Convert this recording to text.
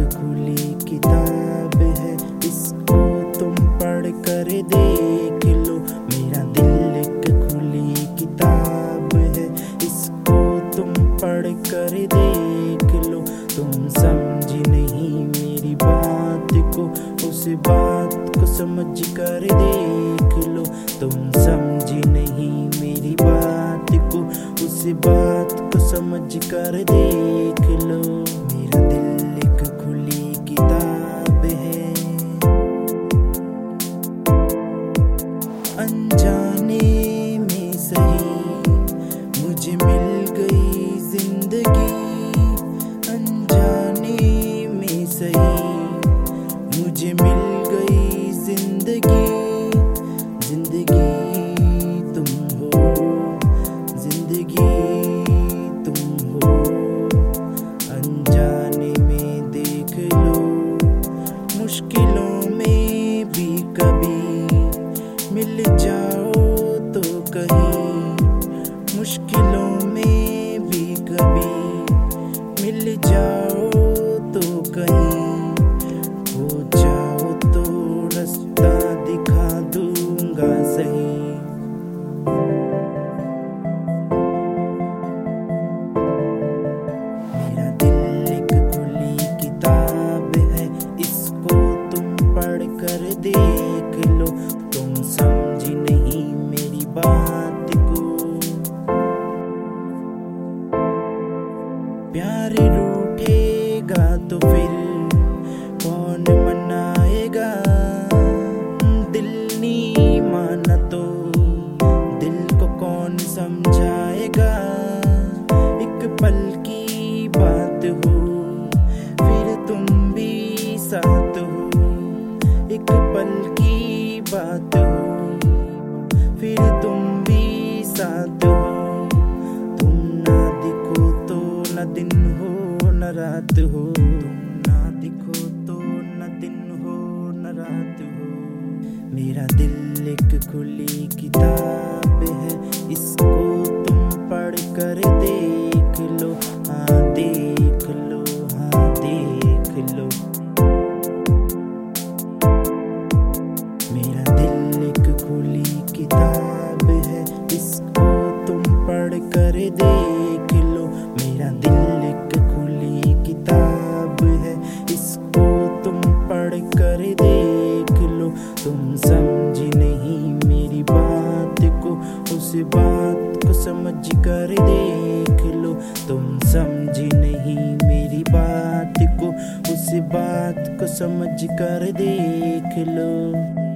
खुली किताब है, इसको तुम पढ़ कर देख लो। मेरा दिल एक खुली किताब है, इसको तुम पढ़ कर देख लो। तुम समझी नहीं मेरी बात को, उस बात को समझ कर देख लो। तुम समझी नहीं मेरी बात को, उस बात को समझ कर देख लो। मेरा दिल एक खुली किताब है, अनजाने में सही मुझे मिल गई जिंदगी। अनजाने में सही मुझे मिल गई जिंदगी। जिंदगी तुम हो, जिंदगी तुम हो। अनजाने में देख लो, मुश्किलों में भी कभी मिल जाओ तो कहीं। मुश्किलों में भी कभी मिल जाओ तो कहीं। हो जाओ तो रास्ता दिखा दूंगा सही। मेरा दिल एक खुली किताब है, इसको तुम पढ़ कर देख लो। तुम समझी नहीं मेरी बात को। प्यार रूठेगा तो फिर कौन मनाएगा। दिल नहीं माना तो दिल को कौन समझाएगा। एक पल की बात हो फिर तुम भी साथ हो। एक पल की बात हो फिर तुम भी साथ हो। तुम ना दिखो तो न दिन हो न रात हो। तुम ना दिखो तो न दिन हो न रात हो। मेरा दिल एक खुली किताब है, इसको तुम पढ़ कर देख लो। हाँ देख लो, हाँ देख लो। मेरा दिल एक खुली किताब है, इसको तुम पढ़ कर देख लो। मेरा दिल एक खुली किताब है, इसको तुम पढ़ कर देख लो। तुम समझी नहीं मेरी बात को, उस बात को समझ कर देख लो। तुम समझी नहीं मेरी बात को, उस बात को समझ कर देख लो।